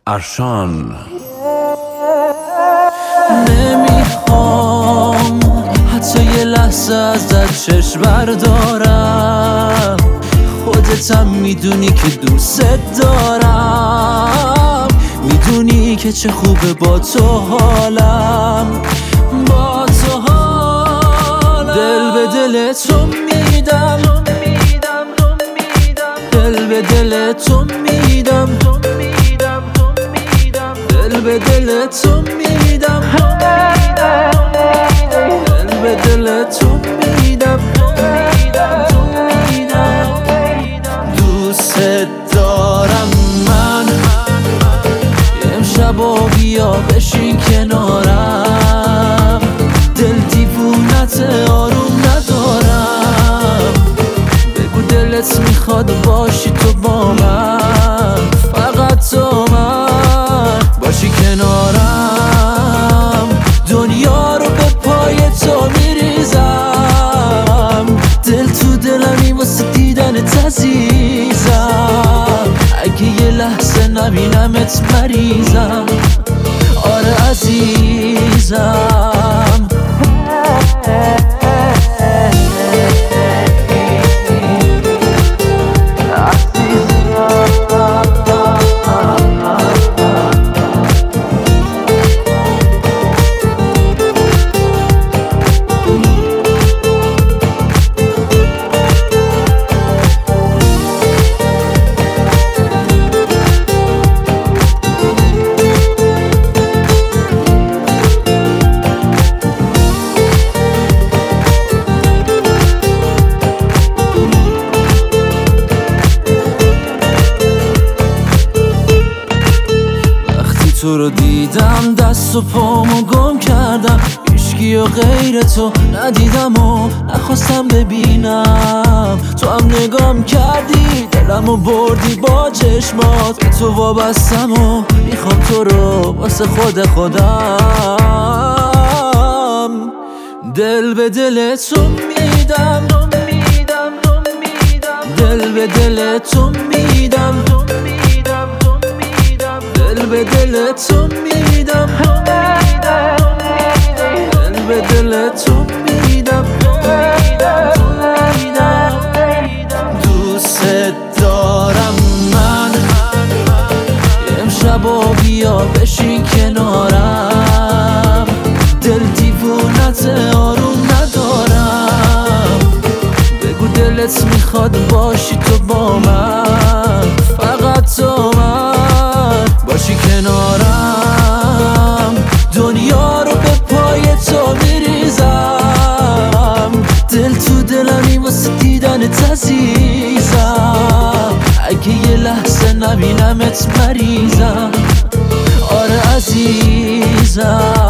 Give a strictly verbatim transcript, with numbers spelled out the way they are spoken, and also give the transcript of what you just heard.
ارشان. نمیخوام حتی یه لحظه ازت چشم بردارم، خودتم میدونی که دوست دارم، میدونی که چه خوبه با تو حالم، با تو حالم. دل به دل تو میدم، دل به دل تو میدم، دل به دل تو میدم، دل به دل تو میدم، دوست دارم من. امشب و بیا بشین کنارم، دل دیوونت آروم ندارم، بگو دلت میخواد باشی تو با من، فقط تو من باشی کنارم، دنیا رو به پای تو میریزم، دل تو دلمی واسه دیدنت عزیزم، اگه یه لحظه نبینمت مریضم، آره عزیزم. تو رو دیدم دست و پامو گم کردم، هیچکی و غیر تو ندیدم و نخواستم ببینم، تو هم نگام کردی دلمو بردی با چشمات، به تو وابستم و میخوام تو رو واسه خود خودم، دل به دل تو میدم، دل به دل تو میدم، دل به دل تو میدم، دل به دل تو میدم، دوست دارم من. امشب و بیا بشین کنارم، دل دیوونت آروم ندارم، بگو دلت میخواد باشی تو با من، فقط تو من باشی کنارم، دنیا رو به پای تو میریزم، دل تو دلمی واسه دیدنت عزیزم، اگه یه لحظه نبینمت مریضم، آره عزیزم.